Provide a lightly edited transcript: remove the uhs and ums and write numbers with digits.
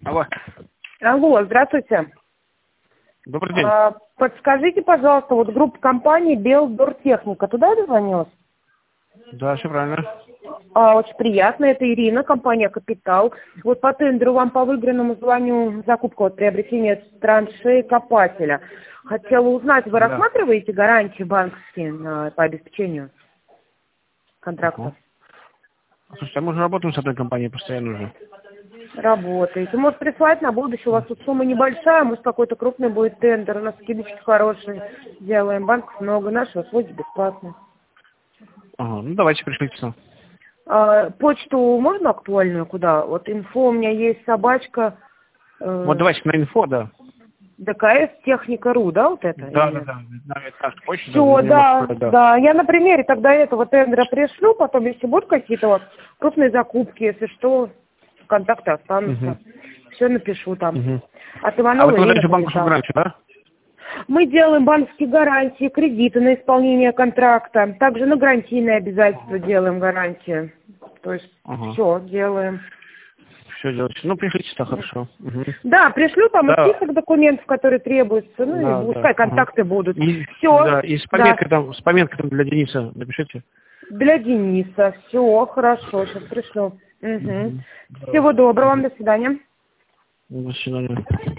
Алло. Алло, здравствуйте. Добрый день. Подскажите, пожалуйста, вот группа компании Белдортехника, туда я дозвонилась? Да, все правильно. Очень приятно, это Ирина, компания «Капитал». Вот по тендеру вам по выигранному звоню закупка, вот приобретение траншеи копателя. Хотела узнать, вы Да. рассматриваете гарантии банковские по обеспечению контракта? Слушайте, а мы же работаем с одной компанией постоянно уже. Работаете. Может, прислать на будущее, у вас тут сумма небольшая, может, какой-то крупный будет тендер, у нас скидочки хорошие, делаем, банков много, наши услуги бесплатные. Ага, ну давайте пришлите сюда. Почту можно актуальную куда? Вот инфо у меня есть, собачка, Вот давайте на инфо, да. ДКС техника.ру, да, вот это? Да, Или... да, да. На нашу почту, Все, на неё да, можете, да. Я на примере тогда этого тендера пришлю, потом, если будут какие-то вот крупные закупки, если что, контакты останутся. Все напишу там. Мгм. От А вы Иванова Ирина, даете банковскую Капитал. гарантию, да? Мы делаем банковские гарантии, кредиты на исполнение контракта. Также на гарантийные обязательства делаем гарантии. То есть Ага. все делаем. Все делаете. Ну, пришлите сюда, хорошо. Мгм. Да, пришлю там из Да, список документов, которые требуются. Ну да, и да. пускай Ага. контакты будут. И, Все, да, и да. с пометкой там для Дениса напишите. Для Дениса. Все, хорошо, сейчас пришлю. Угу. Мгм. Да. Всего доброго вам, до свидания. До свидания.